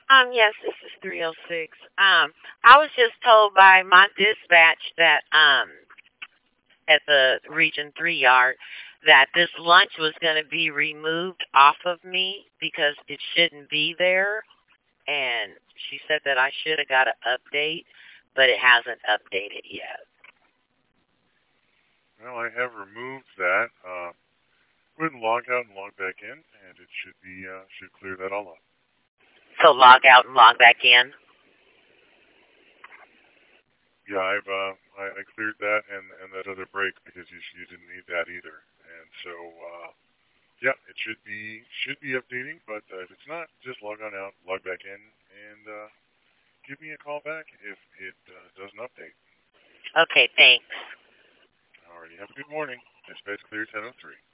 Yes, this is 306. I was just told by my dispatch that at the Region 3 yard that this lunch was going to be removed off of me because it shouldn't be there. And she said that I should have got an update, but it hasn't updated yet. Well, I have removed that. Go ahead and log out and log back in, and it should clear that all up. So log out and log back in. Yeah, I cleared that and that other break because you didn't need that either. And so yeah, it should be updating, but if it's not, just log on out, log back in, and give me a call back if it doesn't update. Okay, thanks. Alrighty, have a good morning. Dispatch clear 1003.